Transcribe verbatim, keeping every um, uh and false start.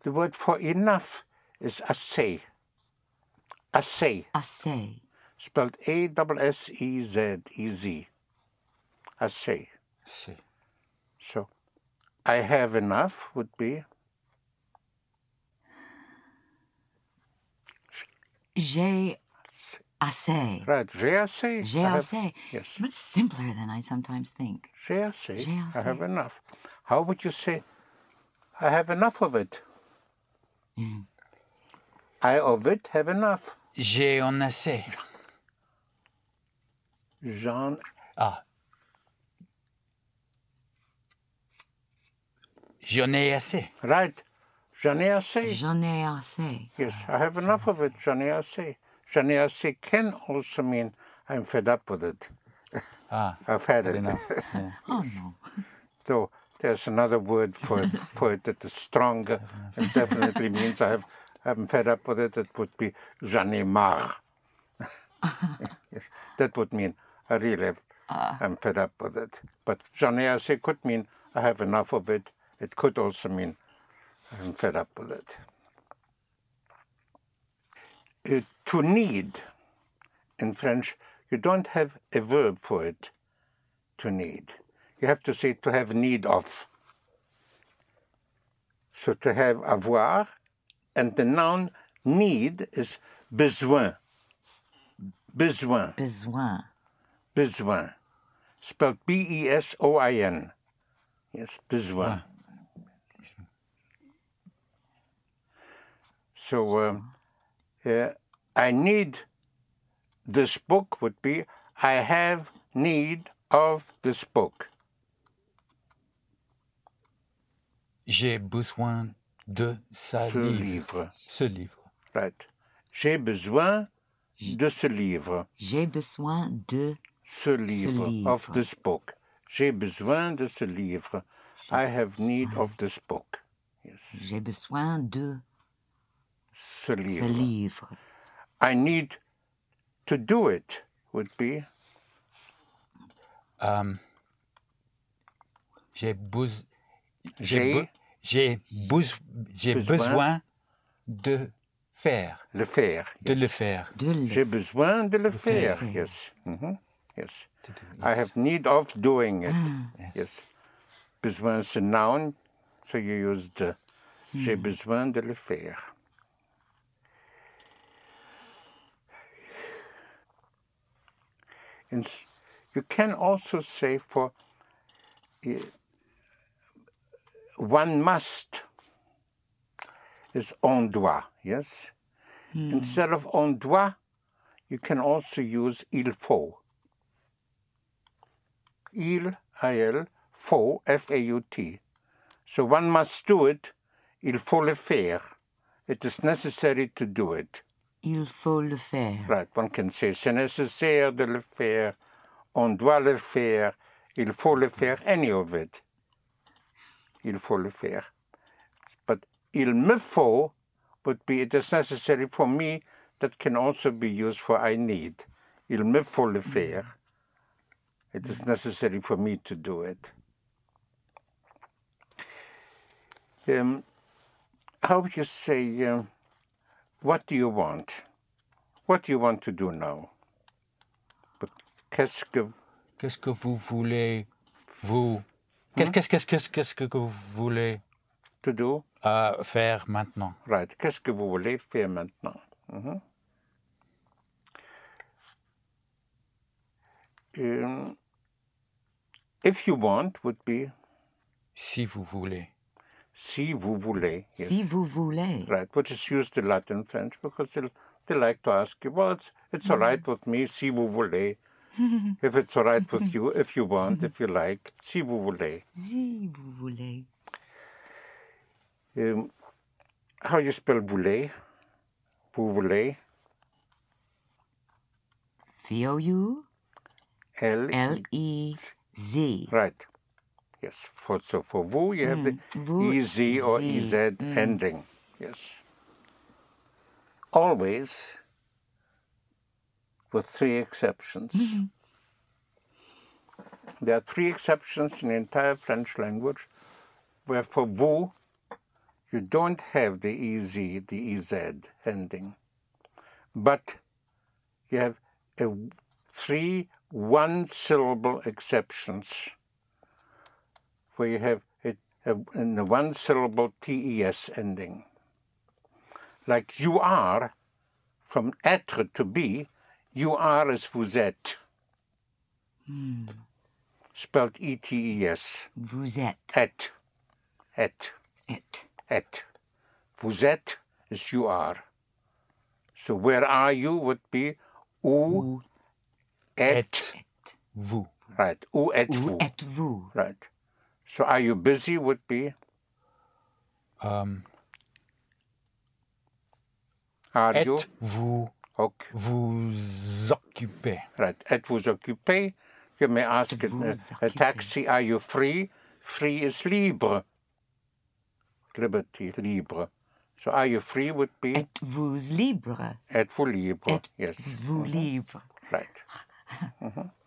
The word for enough is assez. Assez. Assez. Spelled A S S E Z E Z. Assez. C'est. So, I have enough would be J'ai assez. right. J'ai assez. J'ai I have- assez. Yes. Much simpler than I sometimes think. J'ai assez. J'ai I have assez. enough. How would you say, I have enough of it? Mm. I of it have enough. J'ai en assez. J'en Ah. J'en ai assez. right. J'en ai assez. J'en ai assez. Yes, I have enough of it. J'en ai assez. J'en ai assez can also mean I'm fed up with it. Ah. I've had it. Enough. Yeah. Oh no. So there's another word for it, for it that is stronger and definitely means I have I'm fed up with it. It would be j'en ai marre. Yes, that would mean I really have, I'm fed up with it. But j'en ai assez could mean I have enough of it. It could also mean I'm fed up with it. Uh, to need, in French, you don't have a verb for it, to need. You have to say to have need of. So to have avoir, and the noun need is besoin. Besoin. Besoin. Besoin. Spelled B E S O I N. Yes, besoin. So um, uh, I need this book would be I have need of this book. J'ai besoin de sa Ce livre. livre. Ce livre. Right. J'ai besoin de ce livre. J'ai besoin de Ce livre, livre. of this book. J'ai besoin de ce livre. I have need of this book. Yes. J'ai besoin de Ce ce livre. livre. I need to do it would be Um, j'ai bous- J'ai j'ai be- j'ai bous- j'ai besoin. besoin de faire. le faire. De yes. le faire. De le J'ai besoin de le faire. faire. Yes. Mhm. Yes. To do- I yes. have need of doing it. Yes. Yes. Besoin is a noun, so you use the j'ai besoin de le faire. And s- you can also say for uh, one must is on doit, yes? Instead of on doit, you can also use il faut. Il, I L, faut, F A U T. So one must do it, il faut le faire. It is necessary to do it. Il faut le faire. Right, one can say c'est nécessaire de le faire, on doit le faire, il faut le faire, any of it. Il faut le faire. But il me faut would be it is necessary for me, that can also be used for I need. Il me faut le faire. It is necessary for me to do it. Um, how would you say, um, what do you want? What do you want to do now? But qu'est-ce que Qu'est-ce que vous voulez, vous Qu'est-ce qu'est-ce qu'est-ce qu'est-ce qu'est-ce que vous voulez to do? euh, faire maintenant? Right. Qu'est-ce que vous voulez faire maintenant? Mhm. Um, if you want would be Si vous voulez. si vous voulez. Yes. Si vous voulez. Right, which is used a lot in French because they they like to ask you, well, it's it's all right with me, si vous voulez. If it's all right with you, if you want, if you like, si vous voulez. Si vous voulez. Um, how you spell voulez? Vous voulez? V O U L. L E Z. Right. Yes. For so for vous you have the Vous, E Z or Z, E Z ending. Yes. Always with three exceptions. There are three exceptions in the entire French language where for vous you don't have the E Z, the E Z ending. But you have a, three one-syllable exceptions where you have it in the one-syllable T E S ending. Like you are, from être to be, you are is vous êtes. Hmm. Spelled E T E S. Vous êtes. Et. Et. Et. Et. Vous êtes is you are. So where are you would be où, Où êtes vous. Right. Où êtes-vous? Où êtes-vous? Right. So are you busy would be? Um, Are you? Êtes-vous Okay. vous occupez? Right. Êtes-vous occupé? You may ask it, Êtes-vous uh, a occupé? taxi, are you free? Free is libre. Liberty, libre. So are you free would be? Êtes-vous libre? Êtes-vous libre? Yes. Êtes-vous libre? Right. Mm-hmm.